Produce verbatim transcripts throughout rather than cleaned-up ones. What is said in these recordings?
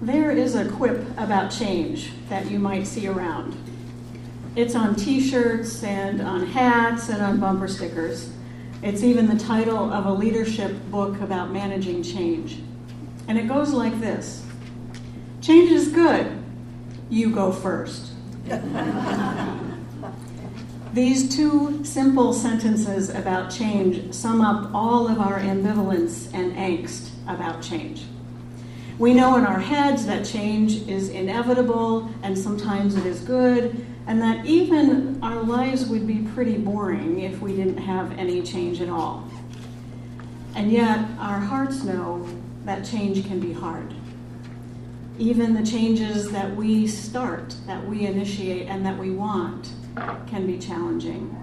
There is a quip about change that you might see around. It's on t-shirts and on hats and on bumper stickers. It's even the title of a leadership book about managing change. And it goes like this: change is good. You go first. These two simple sentences about change sum up all of our ambivalence and angst about change. We know in our heads that change is inevitable and sometimes it is good, and that even our lives would be pretty boring if we didn't have any change at all. And yet our hearts know that change can be hard. Even the changes that we start, that we initiate, and that we want can be challenging.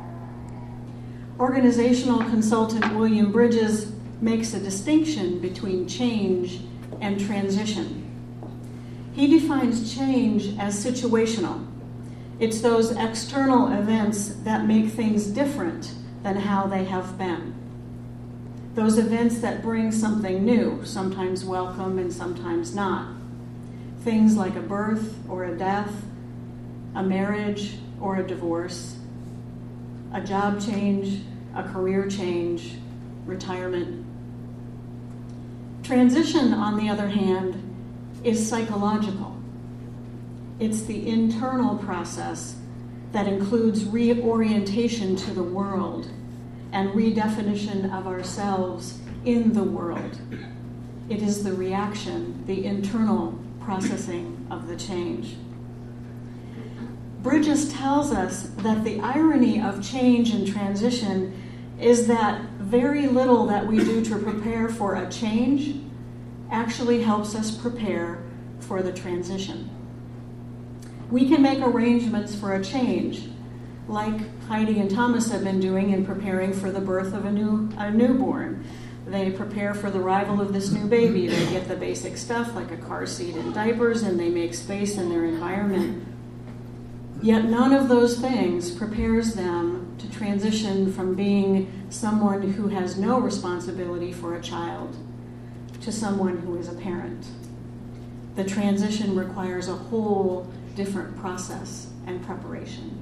Organizational consultant William Bridges makes a distinction between change and transition. He defines change as situational. It's those external events that make things different than how they have been. Those events that bring something new, sometimes welcome and sometimes not. Things like a birth or a death, a marriage or a divorce, a job change, a career change, retirement. Transition, on the other hand, is psychological. It's the internal process that includes reorientation to the world and redefinition of ourselves in the world. It is the reaction, the internal processing of the change. Bridges tells us that the irony of change and transition is that very little that we do to prepare for a change actually helps us prepare for the transition. We can make arrangements for a change, like Heidi and Thomas have been doing in preparing for the birth of a new a newborn. They prepare for the arrival of this new baby. They get the basic stuff like a car seat and diapers, and they make space in their environment. Yet none of those things prepares them to transition from being someone who has no responsibility for a child to someone who is a parent. The transition requires a whole different process and preparation.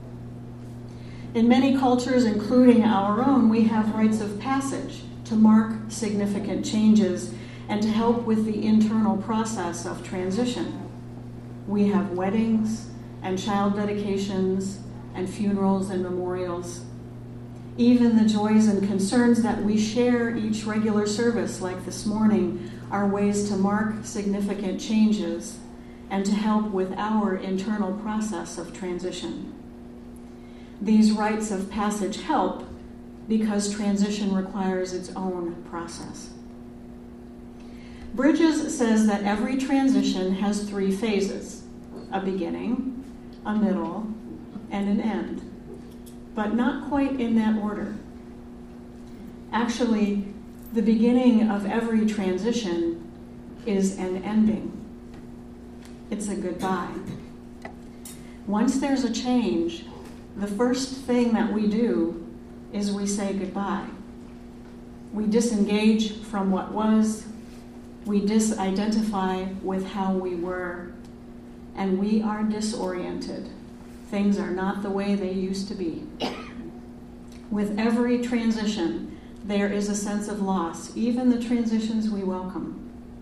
In many cultures, including our own, we have rites of passage to mark significant changes and to help with the internal process of transition. We have weddings and child dedications and funerals and memorials. Even the joys and concerns that we share each regular service, like this morning, are ways to mark significant changes and to help with our internal process of transition. These rites of passage help because transition requires its own process. Bridges says that every transition has three phases: a beginning, a middle, and an end, but not quite in that order. Actually, the beginning of every transition is an ending. It's a goodbye. Once there's a change, the first thing that we do is we say goodbye. We disengage from what was, we disidentify with how we were, and we are disoriented. Things are not the way they used to be. With every transition, there is a sense of loss, even the transitions we welcome.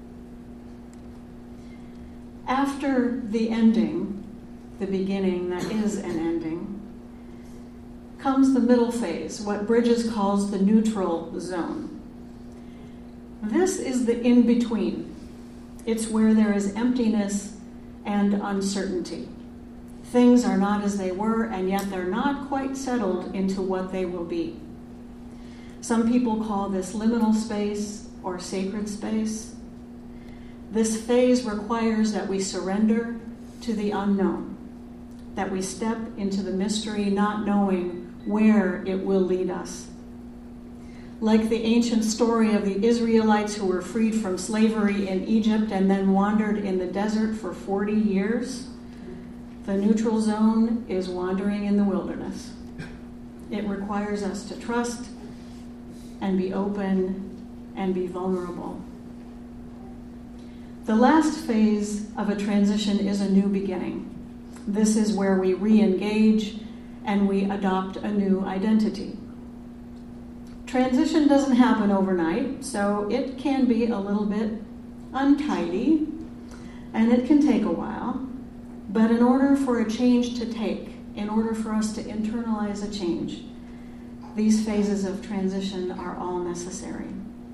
After the ending, the beginning that is an ending, comes the middle phase, what Bridges calls the neutral zone. This is the in-between. It's where there is emptiness and uncertainty. Things are not as they were, and yet they're not quite settled into what they will be. Some people call this liminal space or sacred space. This phase requires that we surrender to the unknown, that we step into the mystery not knowing where it will lead us. Like the ancient story of the Israelites who were freed from slavery in Egypt and then wandered in the desert for forty years, the neutral zone is wandering in the wilderness. It requires us to trust and be open and be vulnerable. The last phase of a transition is a new beginning. This is where we re-engage and we adopt a new identity. Transition doesn't happen overnight, so it can be a little bit untidy, and it can take a while. But in order for a change to take, in order for us to internalize a change, these phases of transition are all necessary.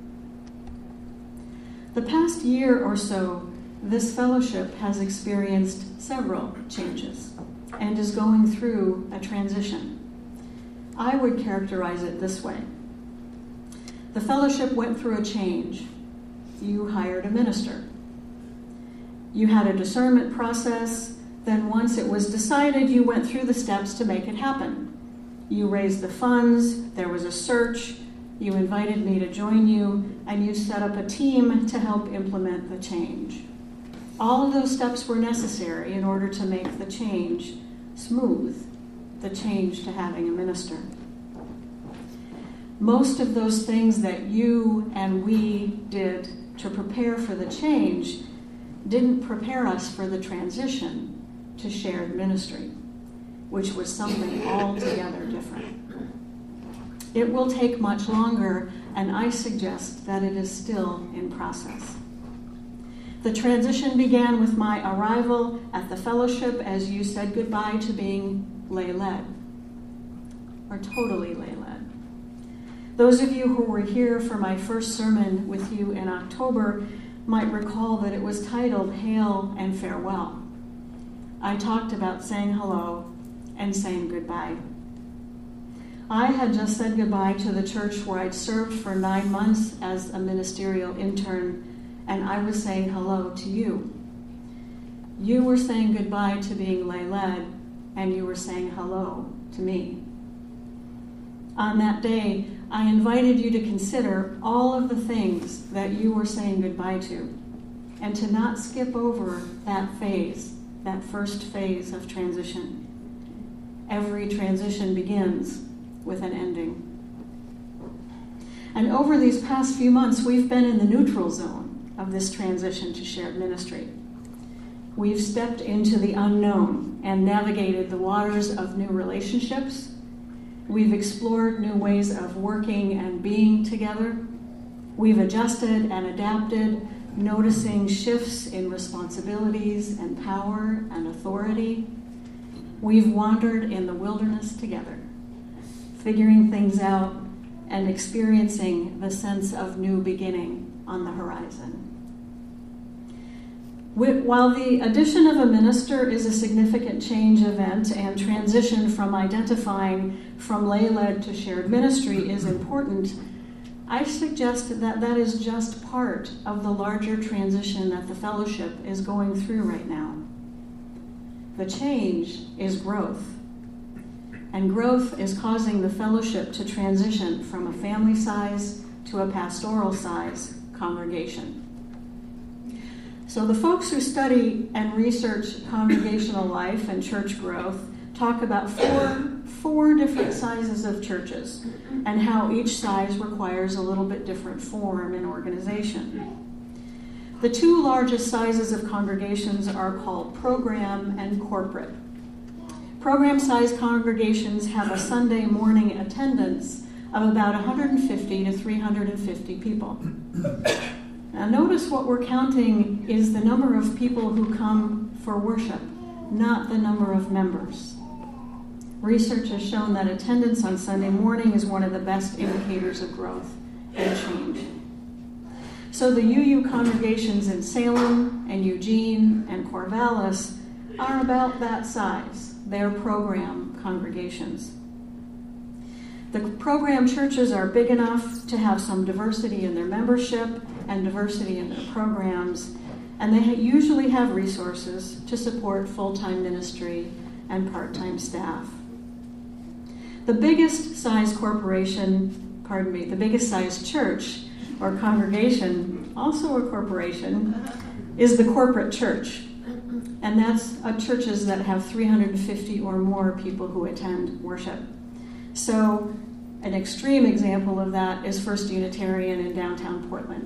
The past year or so, this fellowship has experienced several changes and is going through a transition. I would characterize it this way. The fellowship went through a change. You hired a minister. You had a discernment process. Then once it was decided, you went through the steps to make it happen. You raised the funds, there was a search, you invited me to join you, and you set up a team to help implement the change. All of those steps were necessary in order to make the change smooth, the change to having a minister. Most of those things that you and we did to prepare for the change didn't prepare us for the transition to shared ministry, which was something altogether different. It will take much longer, and I suggest that it is still in process. The transition began with my arrival at the fellowship as you said goodbye to being lay-led, or totally lay-led. Those of you who were here for my first sermon with you in October might recall that it was titled Hail and Farewell. I talked about saying hello and saying goodbye. I had just said goodbye to the church where I'd served for nine months as a ministerial intern, and I was saying hello to you. You were saying goodbye to being lay-led, and you were saying hello to me. On that day, I invited you to consider all of the things that you were saying goodbye to, and to not skip over that phase, that first phase of transition. Every transition begins with an ending. And over these past few months, we've been in the neutral zone of this transition to shared ministry. We've stepped into the unknown and navigated the waters of new relationships. We've explored new ways of working and being together. We've adjusted and adapted, noticing shifts in responsibilities and power and authority. We've wandered in the wilderness together, figuring things out and experiencing the sense of new beginning on the horizon. While the addition of a minister is a significant change event and transition from identifying from lay-led to shared ministry is important, I suggest that that is just part of the larger transition that the fellowship is going through right now. The change is growth, and growth is causing the fellowship to transition from a family size to a pastoral size congregation. So the folks who study and research congregational life and church growth talk about four, four different sizes of churches and how each size requires a little bit different form and organization. The two largest sizes of congregations are called program and corporate. Program-sized congregations have a Sunday morning attendance of about one hundred fifty to three hundred fifty people. Now notice what we're counting is the number of people who come for worship, not the number of members. Research has shown that attendance on Sunday morning is one of the best indicators of growth and change. So the U U congregations in Salem and Eugene and Corvallis are about that size. They're program congregations. The program churches are big enough to have some diversity in their membership and diversity in their programs, and they usually have resources to support full-time ministry and part-time staff. The biggest size corporation, pardon me, the biggest size church or congregation, also a corporation, is the corporate church. And that's uh, churches that have three hundred fifty or more people who attend worship. So an extreme example of that is First Unitarian in downtown Portland.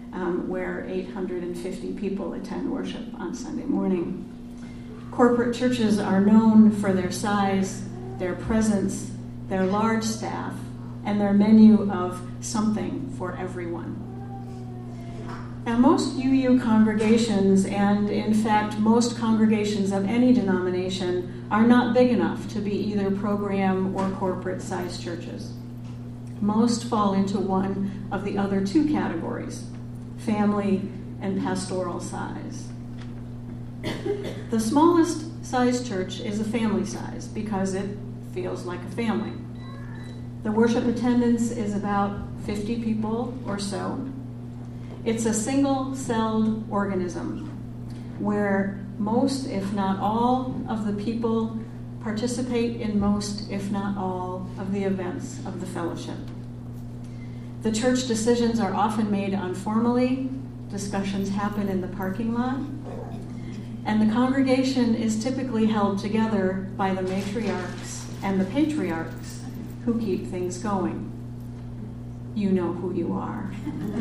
um, where eight hundred fifty people attend worship on Sunday morning. Corporate churches are known for their size, their presence, their large staff, and their menu of something for everyone. Now, most U U congregations, and in fact most congregations of any denomination, are not big enough to be either program or corporate-sized churches. Most fall into one of the other two categories, family and pastoral size. The smallest size church is a family size because it feels like a family. The worship attendance is about fifty people or so. It's a single-celled organism where most, if not all, of the people participate in most, if not all, of the events of the fellowship. The church decisions are often made informally. Discussions happen in the parking lot. And the congregation is typically held together by the matriarchs and the patriarchs who keep things going. You know who you are.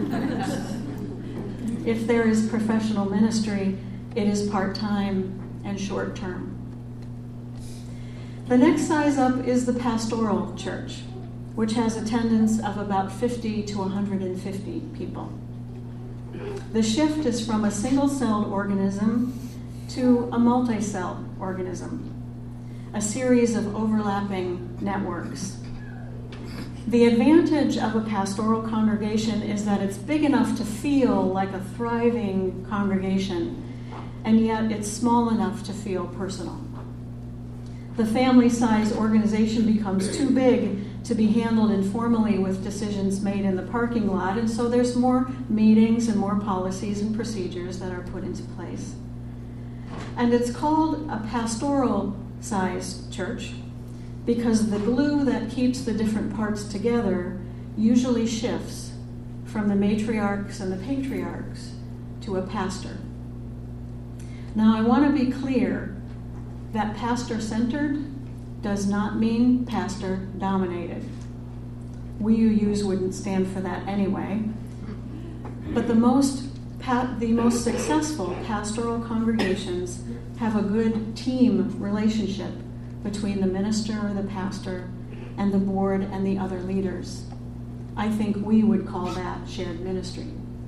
If there is professional ministry, it is part-time and short-term. The next size up is the pastoral church, which has attendance of about fifty to one hundred fifty people. The shift is from a single-celled organism to a multi-cell organism, a series of overlapping networks. The advantage of a pastoral congregation is that it's big enough to feel like a thriving congregation, and yet it's small enough to feel personal. The family-size organization becomes too big to be handled informally with decisions made in the parking lot, and so there's more meetings and more policies and procedures that are put into place. And it's called a pastoral-sized church because the glue that keeps the different parts together usually shifts from the matriarchs and the patriarchs to a pastor. Now, I want to be clear that pastor-centered does not mean pastor-dominated. We U Us wouldn't stand for that anyway. But the most pa- the most successful pastoral congregations have a good team relationship between the minister or the pastor and the board and the other leaders. I think we would call that shared ministry.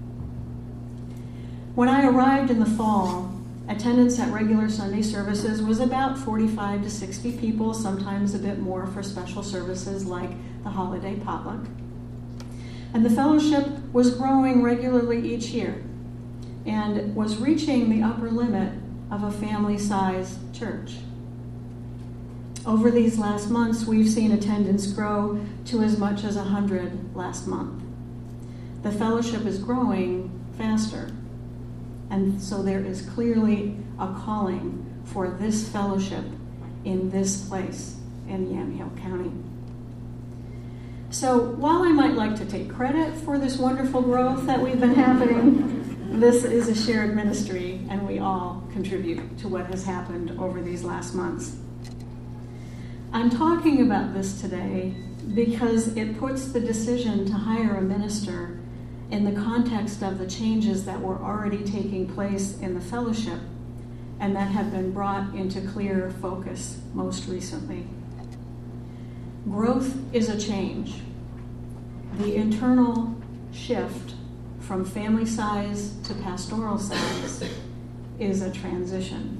When I arrived in the fall, attendance at regular Sunday services was about forty-five to sixty people, sometimes a bit more for special services like the holiday potluck. And the fellowship was growing regularly each year and was reaching the upper limit of a family-sized church. Over these last months, we've seen attendance grow to as much as one hundred last month. The fellowship is growing faster, and so there is clearly a calling for this fellowship in this place in Yamhill County. So while I might like to take credit for this wonderful growth that we've been having, this is a shared ministry, and we all contribute to what has happened over these last months. I'm talking about this today because it puts the decision to hire a minister in the context of the changes that were already taking place in the fellowship and that have been brought into clear focus most recently. Growth is a change. The internal shift from family size to pastoral size is a transition.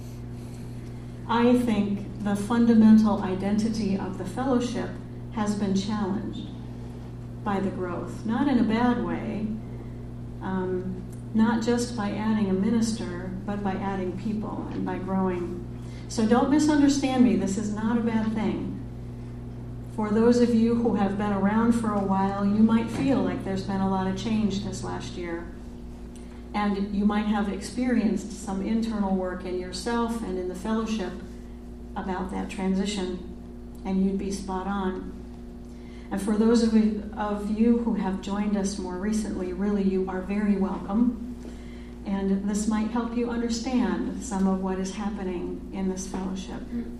I think the fundamental identity of the fellowship has been challenged by the growth, not in a bad way, um, not just by adding a minister, but by adding people and by growing. So don't misunderstand me, this is not a bad thing. For those of you who have been around for a while, you might feel like there's been a lot of change this last year. And you might have experienced some internal work in yourself and in the fellowship about that transition, and you'd be spot on. And for those of you who have joined us more recently, really you are very welcome. And this might help you understand some of what is happening in this fellowship.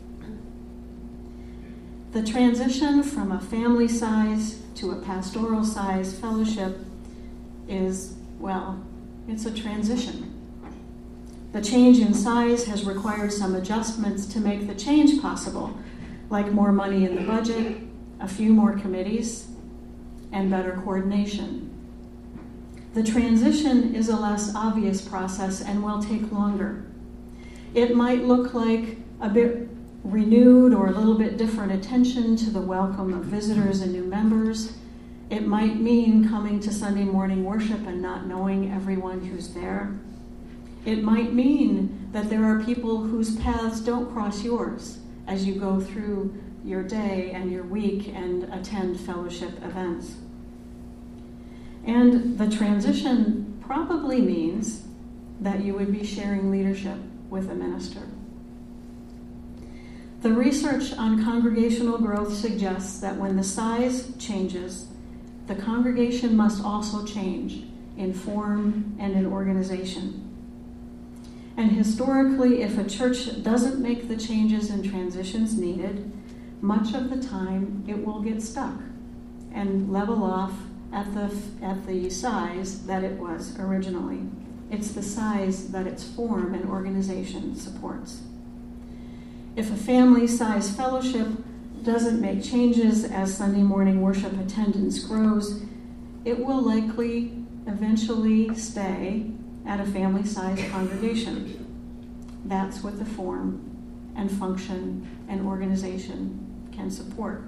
The transition from a family size to a pastoral size fellowship is well, it's a transition. The change in size has required some adjustments to make the change possible, like more money in the budget, a few more committees, and better coordination. The transition is a less obvious process and will take longer. It might look like a bit renewed or a little bit different attention to the welcome of visitors and new members. It might mean coming to Sunday morning worship and not knowing everyone who's there. It might mean that there are people whose paths don't cross yours as you go through your day and your week and attend fellowship events. And the transition probably means that you would be sharing leadership with a minister. The research on congregational growth suggests that when the size changes, the congregation must also change in form and in organization. And historically, if a church doesn't make the changes and transitions needed, much of the time it will get stuck and level off at the at the size that it was originally. It's the size that its form and organization supports. If a family-size fellowship doesn't make changes as Sunday morning worship attendance grows, it will likely eventually stay at a family-sized congregation. That's what the form and function and organization can support.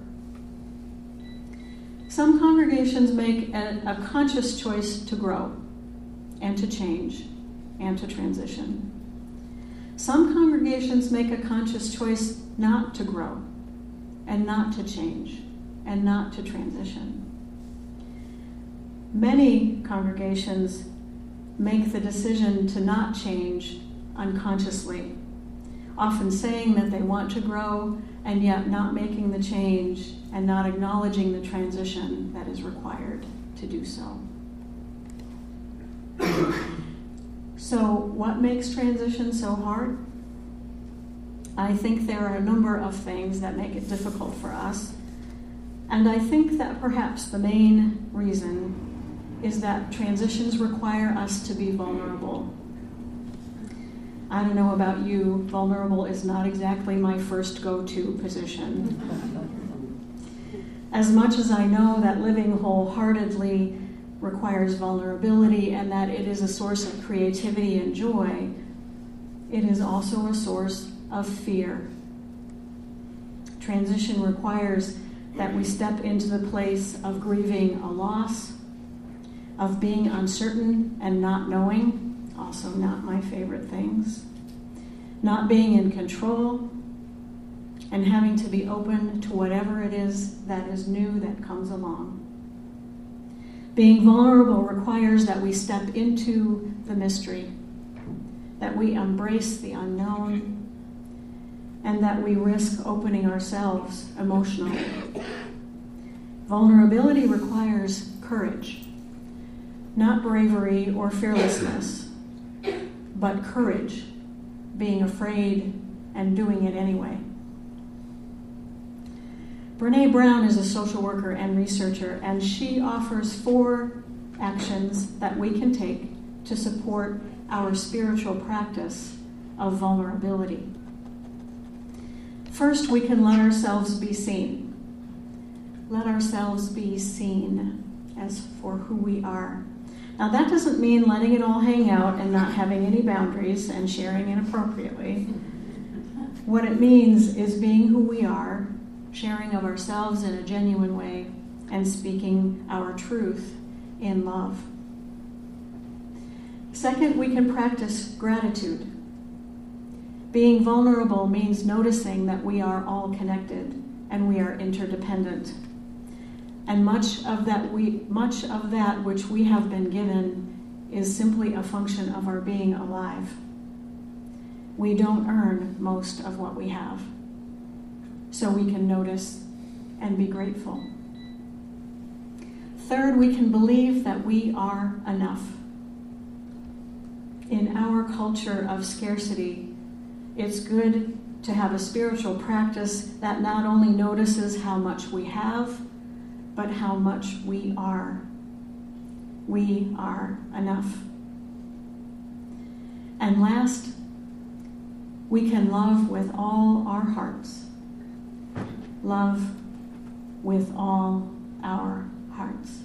Some congregations make a, a conscious choice to grow and to change and to transition. Some congregations make a conscious choice not to grow and not to change and not to transition. Many congregations make the decision to not change unconsciously, often saying that they want to grow and yet not making the change and not acknowledging the transition that is required to do so. So, what makes transition so hard? I think there are a number of things that make it difficult for us. And I think that perhaps the main reason is that transitions require us to be vulnerable. I don't know about you, vulnerable is not exactly my first go-to position. As much as I know that living wholeheartedly requires vulnerability and that it is a source of creativity and joy, it is also a source of fear. Transition requires that we step into the place of grieving a loss, of being uncertain and not knowing, also not my favorite things, not being in control, and having to be open to whatever it is that is new that comes along. Being vulnerable requires that we step into the mystery, that we embrace the unknown, and that we risk opening ourselves emotionally. Vulnerability requires courage, not bravery or fearlessness, but courage, being afraid and doing it anyway. Brene Brown is a social worker and researcher, and she offers four actions that we can take to support our spiritual practice of vulnerability. First, we can let ourselves be seen. Let ourselves be seen as for who we are. Now, that doesn't mean letting it all hang out and not having any boundaries and sharing inappropriately. What it means is being who we are, sharing of ourselves in a genuine way, and speaking our truth in love. Second, we can practice gratitude. Being vulnerable means noticing that we are all connected and we are interdependent. And much of that we much of that which we have been given is simply a function of our being alive. We don't earn most of what we have, so we can notice and be grateful. Third, we can believe that we are enough. In our culture of scarcity, it's good to have a spiritual practice that not only notices how much we have, but how much we are. we are enough. And last, we can love with all our hearts. Love with all our hearts.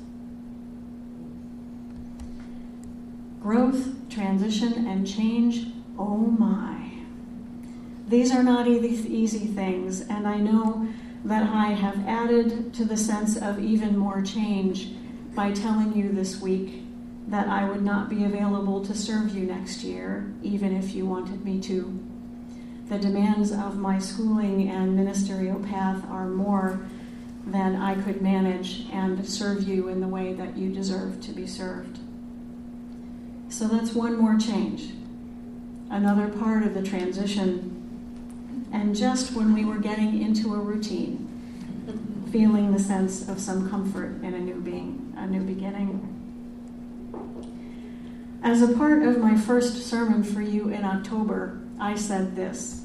Growth, transition, and change, oh my. These are not easy things, and I know that I have added to the sense of even more change by telling you this week that I would not be available to serve you next year, even if you wanted me to. The demands of my schooling and ministerial path are more than I could manage and serve you in the way that you deserve to be served. So that's one more change, another part of the transition. And just when we were getting into a routine, feeling the sense of some comfort in a new being, a new beginning. As a part of my first sermon for you in October, I said this: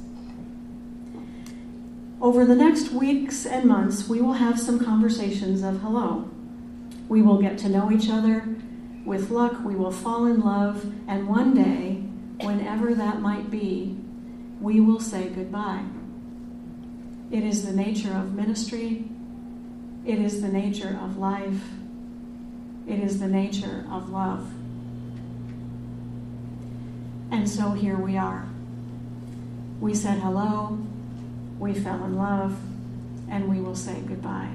over the next weeks and months, we will have some conversations of hello. We will get to know each other. With luck, we will fall in love, and one day, whenever that might be, we will say goodbye. It is the nature of ministry. It is the nature of life. It is the nature of love. And so here we are. We said hello, we fell in love, and we will say goodbye.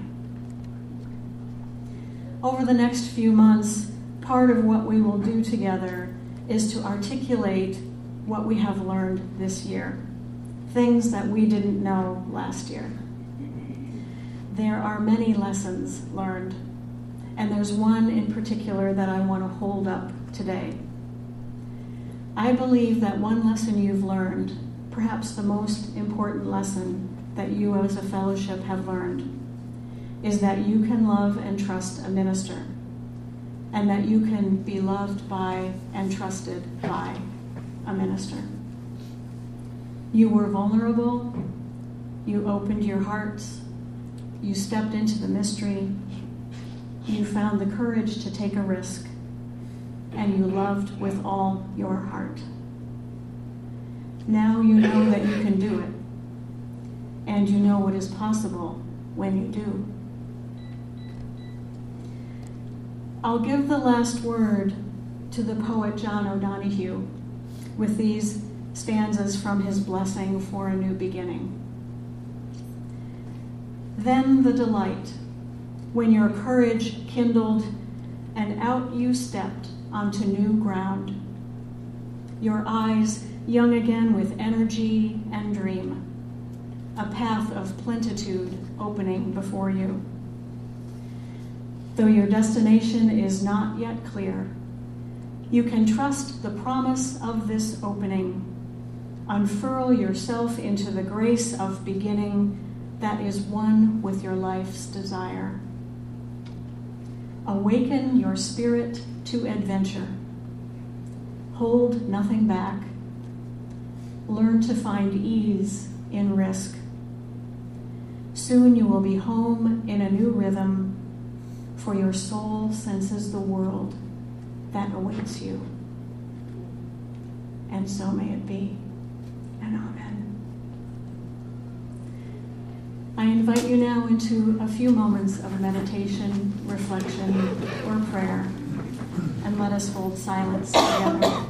Over the next few months, part of what we will do together is to articulate what we have learned this year, things that we didn't know last year. There are many lessons learned, and there's one in particular that I want to hold up today. I believe that one lesson you've learned, perhaps the most important lesson that you as a fellowship have learned, is that you can love and trust a minister, and that you can be loved by and trusted by a minister. You were vulnerable, you opened your hearts, you stepped into the mystery, you found the courage to take a risk, and you loved with all your heart. Now you know that you can do it, and you know what is possible when you do. I'll give the last word to the poet John O'Donohue with these stanzas from his blessing for a new beginning. Then the delight, when your courage kindled and out you stepped onto new ground, your eyes young again with energy and dream, a path of plenitude opening before you. Though your destination is not yet clear, you can trust the promise of this opening. Unfurl yourself into the grace of beginning that is one with your life's desire. Awaken your spirit to adventure. Hold nothing back. Learn to find ease in risk. Soon you will be home in a new rhythm, for your soul senses the world that awaits you. And so may it be, and amen. I invite you now into a few moments of meditation, reflection, or prayer, and let us hold silence together.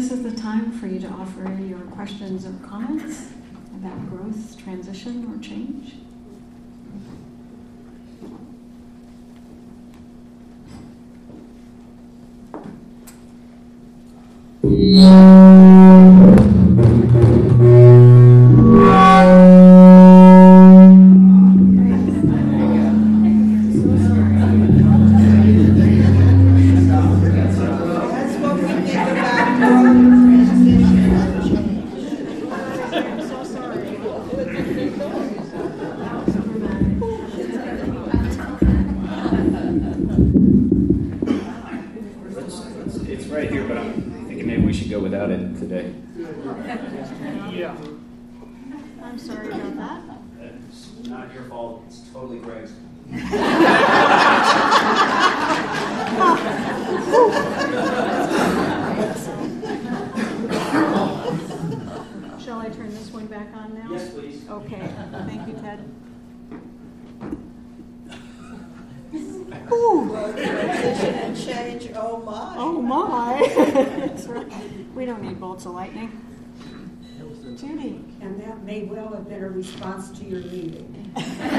this is the time for you to offer your questions or comments about growth, transition, or change. Yeah. I'm sorry about that. It's not your fault. It's totally Greg's. Shall I turn this one back on now? Yes, please. Okay. Thank you, Ted. Ooh. Transition and change, oh my. Oh my. That's right. We don't need bolts of lightning. Judy. And that may well have been a response to your meeting.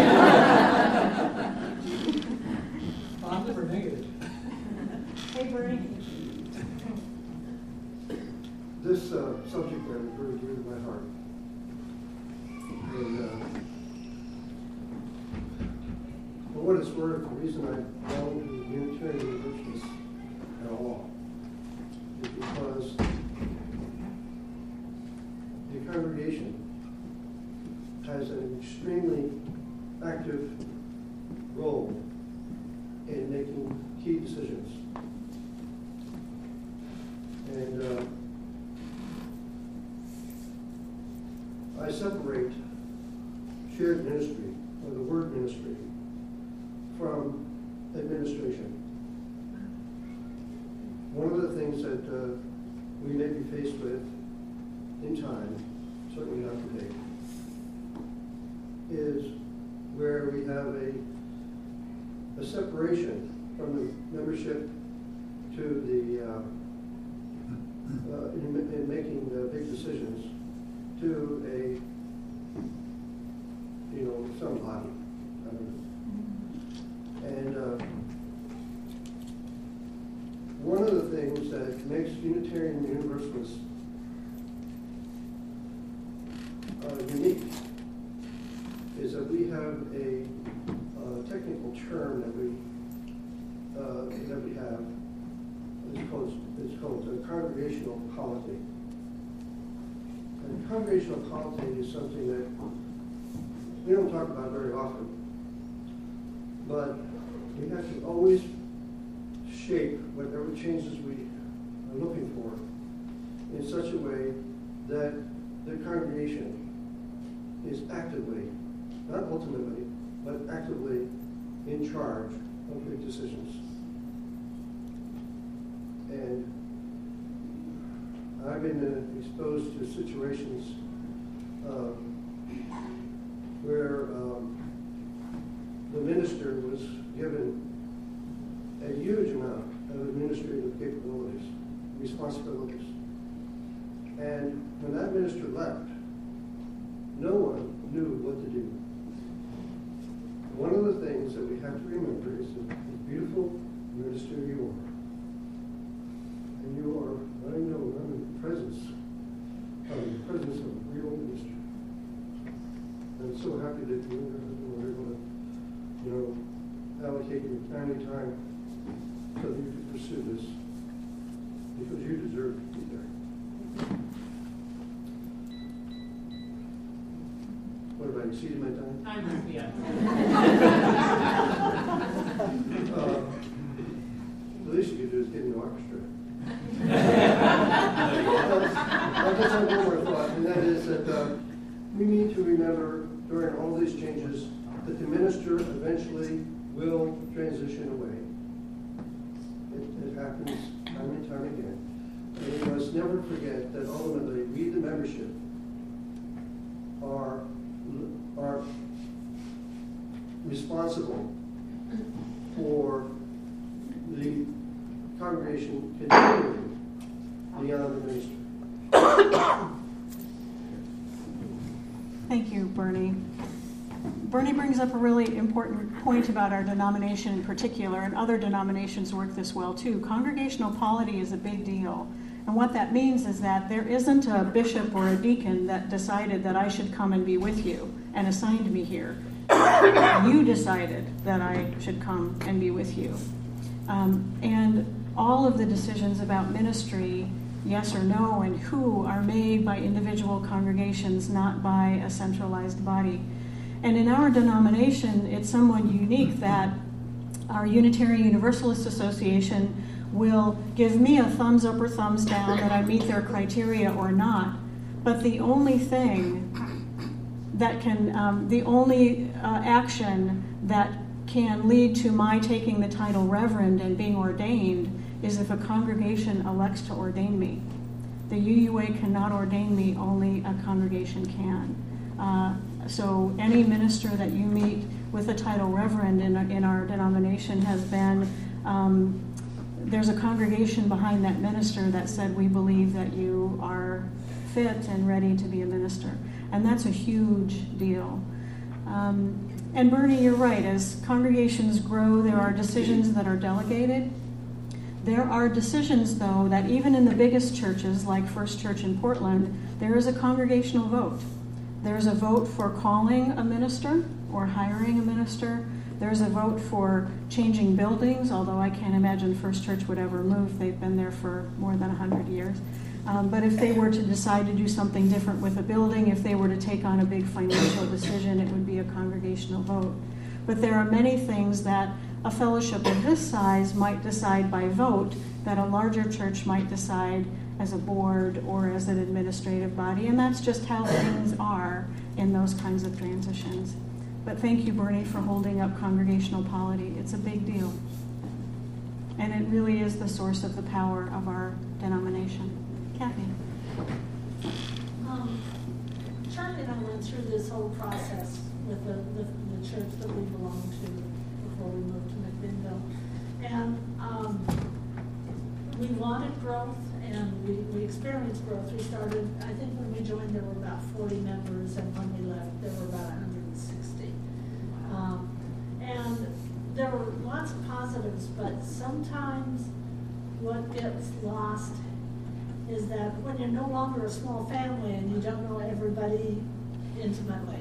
Positive or negative? Hey, Bernie. This uh, subject matter is very dear to my heart. And uh, for what it's worth, the reason I belong to the Unitarian Universalists at all is because the congregation has an extremely active role in making key decisions. And uh, I separate shared ministry, or the word ministry, from administration. One of the things that uh, we may be faced with in time, certainly not today, is where we have a, a separation from the membership to the, uh, uh, in, in making uh, big decisions, to a, you know, some body. I don't know. And uh, one of the things that makes Unitarian Universalists uh, unique is that we have a uh, technical term that we uh, that we have. It's called it's called a congregational polity. And congregational polity is something that we don't talk about very often, but we have to always shape whatever changes we are looking for in such a way that the congregation is actively, not ultimately, but actively in charge of big decisions. And I've been uh, exposed to situations um, where um, the minister was given a huge amount of administrative capabilities, responsibilities. And when that minister left, no one knew what to do. One of the things that we have to remember is the beautiful minister you are. And you are, I know, I'm in the presence, I'm in the presence of a real minister. I'm so happy that you and your husband were able to, you know, allocate your family time so that you could pursue this, because you deserve to be there. What, have I exceeded my time? I'm yeah. uh, the least you could do is get in the orchestra. I'll just have one more thought, and that is that uh, we need to remember during all these changes that the minister eventually will transition away. It, it happens time and time again. And we must never forget that ultimately we, the membership, are, are responsible for the congregation continuing beyond the ministry. Thank you, Bernie. Bernie brings up a really important point about our denomination in particular, and other denominations work this well too. Congregational polity is a big deal. And what that means is that there isn't a bishop or a deacon that decided that I should come and be with you and assigned me here. You decided that I should come and be with you. Um, and all of the decisions about ministry, yes or no, and who, are made by individual congregations, not by a centralized body. And in our denomination, it's somewhat unique that our Unitarian Universalist Association will give me a thumbs up or thumbs down that I meet their criteria or not. But the only thing that can, um, the only uh, action that can lead to my taking the title Reverend and being ordained is if a congregation elects to ordain me. The U U A cannot ordain me, only a congregation can. Uh, so any minister that you meet with the title Reverend in, in our denomination has been, um, there's a congregation behind that minister that said, we believe that you are fit and ready to be a minister. And that's a huge deal. Um, and Bernie, you're right, as congregations grow, there are decisions that are delegated. There are decisions, though, that even in the biggest churches, like First Church in Portland, there is a congregational vote. There's a vote for calling a minister or hiring a minister. There's a vote for changing buildings, although I can't imagine First Church would ever move. They've been there for more than one hundred years. Um, but if they were to decide to do something different with a building, if they were to take on a big financial decision, it would be a congregational vote. But there are many things that a fellowship of this size might decide by vote that a larger church might decide as a board or as an administrative body, and that's just how things are in those kinds of transitions. But thank you, Bernie, for holding up congregational polity. It's a big deal. And it really is the source of the power of our denomination. Kathy. Um, Charlie and I went through this whole process with the, the, the church that we belonged to before we moved to McMinnville. And um, we wanted growth, and we, we experienced growth. We started, I think when we joined there were about forty members, and when we left there were about one hundred sixty. Um, and there were lots of positives, but sometimes what gets lost is that when you're no longer a small family and you don't know everybody intimately,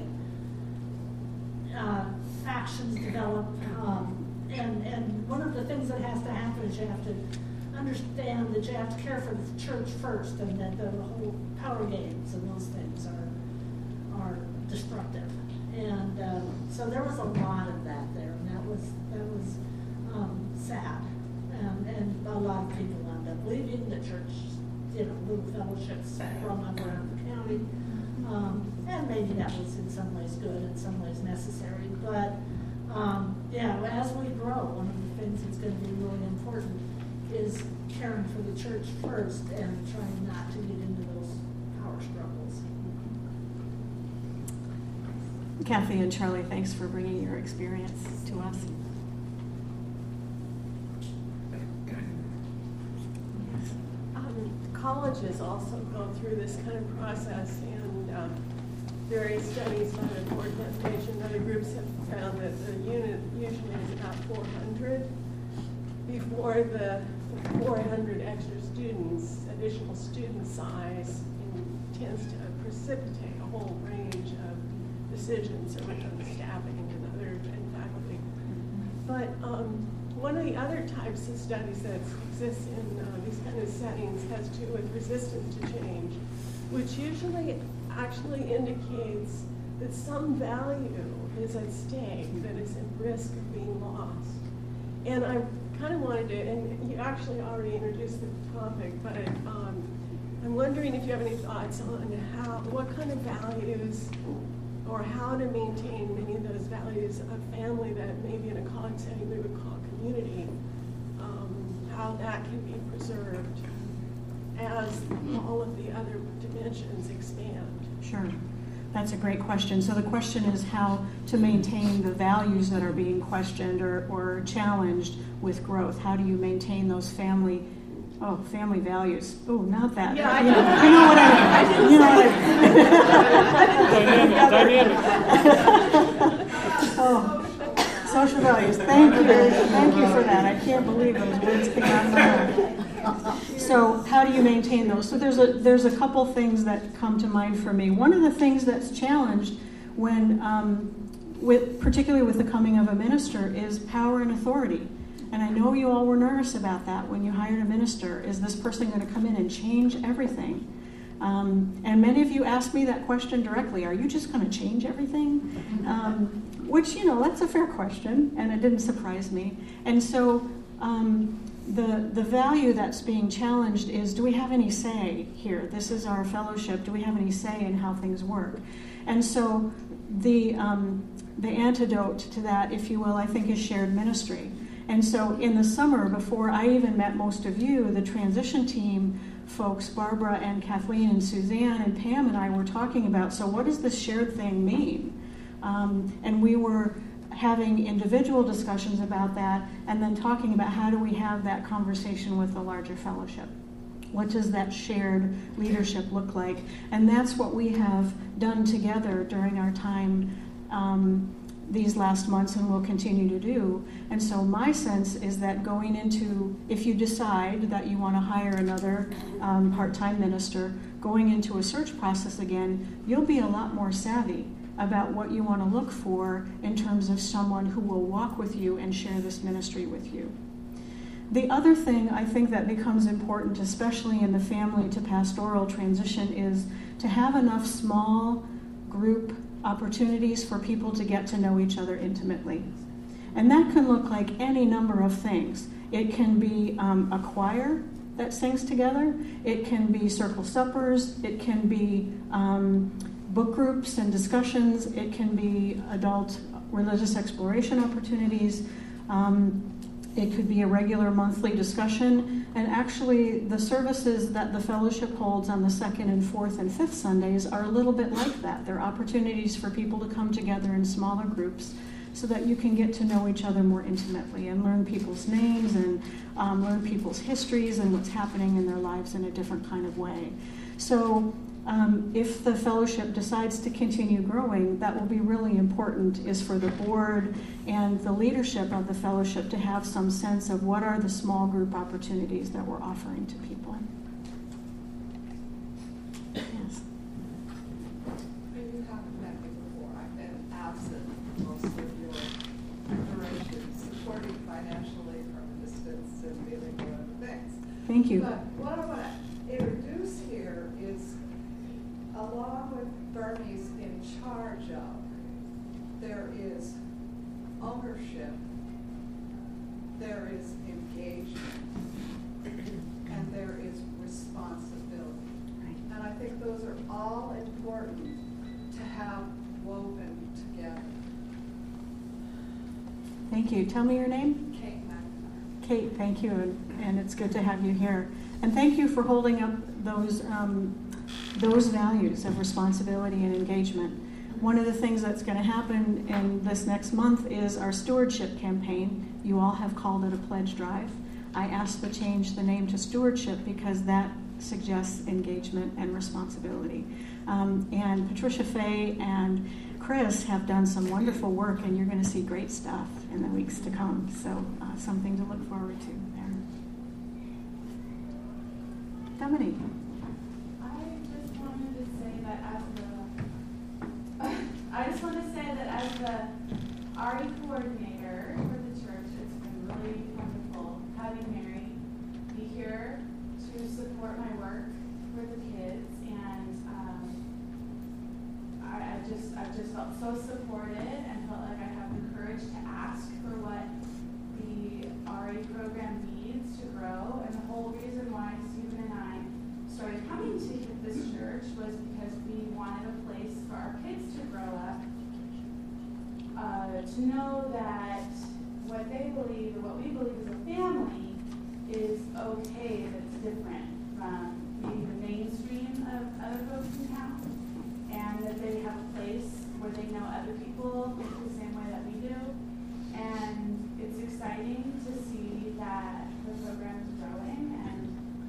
uh, factions develop, um, and, and one of the things that has to happen is you have to understand that you have to care for the church first, and that the whole power games and those things are are destructive. And uh, so there was a lot of that there, and that was that was um, sad. Um, and a lot of people wound up leaving the church. You know, little fellowships from around the county, um, and maybe that was in some ways good, in some ways necessary. But um, yeah, as we grow, one of the things that's going to be really important is caring for the church first and trying not to get into those power struggles. Kathy and Charlie, thanks for bringing your experience to us. Colleges also go through this kind of process, and um, various studies by the Ford Foundation and other groups have found that the unit usually is about four hundred. Before the four hundred extra students, additional student size tends to precipitate a whole range of decisions around staffing and other and faculty. But um, one of the other types of studies that exists in uh, these kind of settings has to do with resistance to change, which usually actually indicates that some value is at stake that is at risk of being lost. And I kind of wanted to, and you actually already introduced the topic, but um, I'm wondering if you have any thoughts on how, what kind of values or how to maintain many of those values of family that maybe in a college setting we would call community, um, how that can be preserved as all of the other dimensions expand. Sure. That's a great question. So the question is how to maintain the values that are being questioned or, or challenged with growth. How do you maintain those family Oh, family values. Oh, not that. Yeah, I you know, know. you know what I mean. I didn't you know what I mean. Dynamic, dynamic. Oh, social values. Thank you. Thank you for that. I can't believe those words came out of my mouth. So how do you maintain those? So there's a there's a couple things that come to mind for me. One of the things that's challenged when, um, with particularly with the coming of a minister, is power and authority. And I know you all were nervous about that when you hired a minister. Is this person going to come in and change everything? Um, and many of you asked me that question directly. Are you just going to change everything? Um, which, you know, that's a fair question, and it didn't surprise me. And so um, the, the value that's being challenged is, do we have any say here? This is our fellowship. Do we have any say in how things work? And so the, um, the antidote to that, if you will, I think is shared ministry. And so in the summer, before I even met most of you, the transition team folks, Barbara and Kathleen and Suzanne and Pam and I were talking about, so what does this shared thing mean? Um, and we were having individual discussions about that and then talking about how do we have that conversation with the larger fellowship. What does that shared leadership look like? And that's what we have done together during our time um, these last months and will continue to do. And so my sense is that going into, if you decide that you want to hire another um, part-time minister, going into a search process again, you'll be a lot more savvy about what you want to look for in terms of someone who will walk with you and share this ministry with you. The other thing I think that becomes important, especially in the family to pastoral transition, is to have enough small group opportunities for people to get to know each other intimately. And that can look like any number of things. It can be um, a choir that sings together. It can be circle suppers. It can be um, book groups and discussions. It can be adult religious exploration opportunities. Um, It could be a regular monthly discussion. And actually, the services that the fellowship holds on the second and fourth and fifth Sundays are a little bit like that. They're opportunities for people to come together in smaller groups so that you can get to know each other more intimately and learn people's names and um, learn people's histories and what's happening in their lives in a different kind of way. So um, if the fellowship decides to continue growing, that will be really important, is for the board and the leadership of the fellowship to have some sense of what are the small group opportunities that we're offering to people. Yes. You haven't met me before. I've been absent most of your duration, supporting financially from a distance and dealing with other things. Thank you. But what I want to introduce here is, along with Bernie's in charge of, there is ownership, there is engagement, and there is responsibility. Right. And I think those are all important to have woven together. Thank you. Tell me your name. Kate McIntyre. Kate, thank you, and, and it's good to have you here. And thank you for holding up those um, those values of responsibility and engagement. One of the things that's going to happen in this next month is our stewardship campaign. You all have called it a pledge drive. I asked to change the name to stewardship because that suggests engagement and responsibility. Um, and Patricia Fay and Chris have done some wonderful work, and you're going to see great stuff in the weeks to come. So uh, something to look forward to there. Dominique. I just wanted to say that as the, I just want to say that as the R E coordinator for the church, it's been really wonderful having Mary be here to support my work for the kids, and um, I, I just I just felt so supported and felt like I have the courage to ask for what the R E program needs to grow. And the whole reason why Stephen and I started coming to this church was because we wanted a place for our kids to grow up, uh, to know that what they believe or what we believe as a family is okay, that's different from maybe the mainstream of other folks in town, and that they have a place where they know other people think the same way that we do. And it's exciting to see that the program is growing, and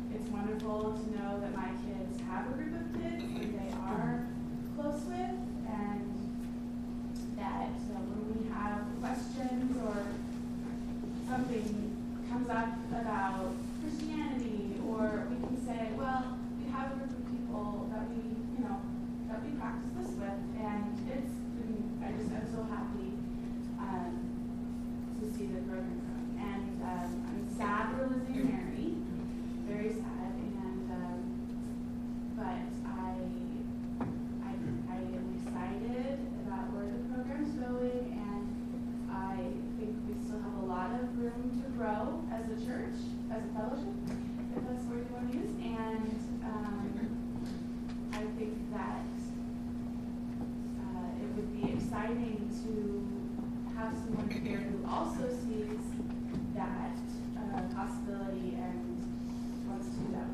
something comes up about Christianity, or we can say, well, we have a group of people that we, you know, that we practice this with, and it's been, I just, I'm so happy um, to see the growth and growth. And um, I'm sad we're losing Mary, very sad, and um, but I, I, I am excited about where the program's going, and I think we still have a lot of room to grow as a church, as a fellowship, if that's the word you want to use. And um, I think that uh, it would be exciting to have someone here who also sees that uh, possibility and wants to do that.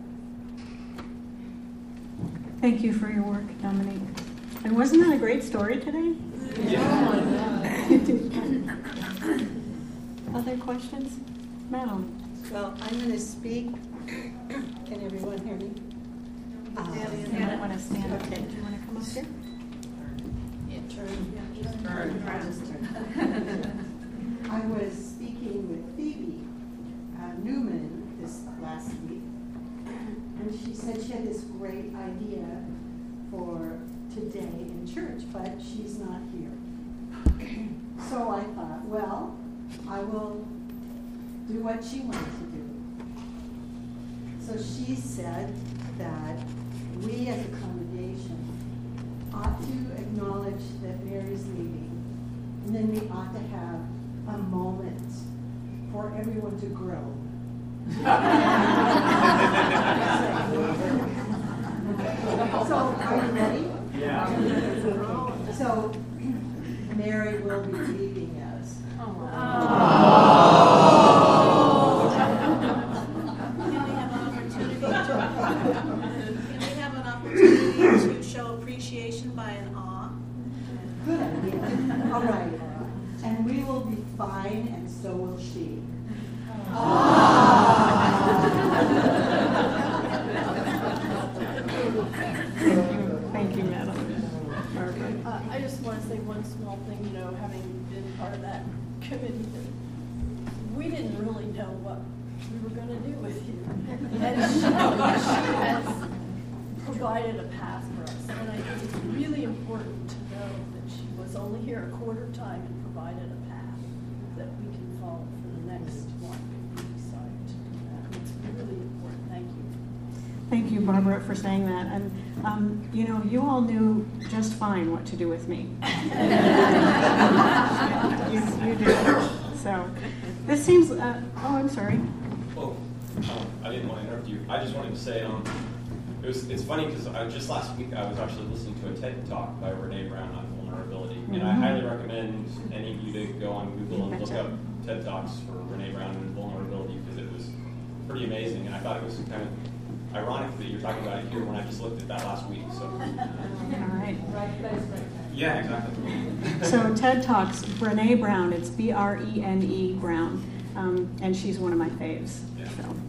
Thank you for your work, Dominique. And wasn't that a great story today? Other questions? Madeline? Well, I'm going to speak. Can everyone hear me? Uh, You might want to stand up. Okay. Do you want to come up here? I was speaking with Phoebe uh, Newman this last week, and she said she had this great idea for today in church, but she's not here. So I thought, well, I will do what she wanted to do. So she said that we as a congregation ought to acknowledge that Mary's leaving, and then we ought to have a moment for everyone to grow. So, are you ready? Yeah. So, Mary will be leaving us. Can we have an opportunity to, can we have an opportunity to show appreciation by an awe? Good idea. All right. And we will be fine, and so will she. Thank you, Madeline. Barbara? Uh, I just want to say one small thing, you know, having been part of that committee, that we didn't really know what we were going to do with you. And she, she has provided a path for us. And I think it's really important to know that she was only here a quarter time and provided a path that we can follow for the next one if we decide to do that. It's really important. Thank you. Thank you, Barbara, for saying that. And, um, you know, you all knew just fine what to do with me. you, you did. So, this seems, uh, oh, I'm sorry. Oh, um, I didn't want to interrupt you. I just wanted to say, um, it was, it's funny because I, just last week I was actually listening to a TED Talk by Renee Brown on vulnerability. Mm-hmm. And I highly recommend any of you to go on Google and look up TED Talks for Renee Brown and vulnerability, because it was pretty amazing. And I thought it was kind of ironic that you're talking about it here when I just looked at that last week. So, All right. Right place, right time. yeah, exactly. So TED Talks, Brene Brown, it's B R E N E Brown, um, and she's one of my faves. Yeah. So.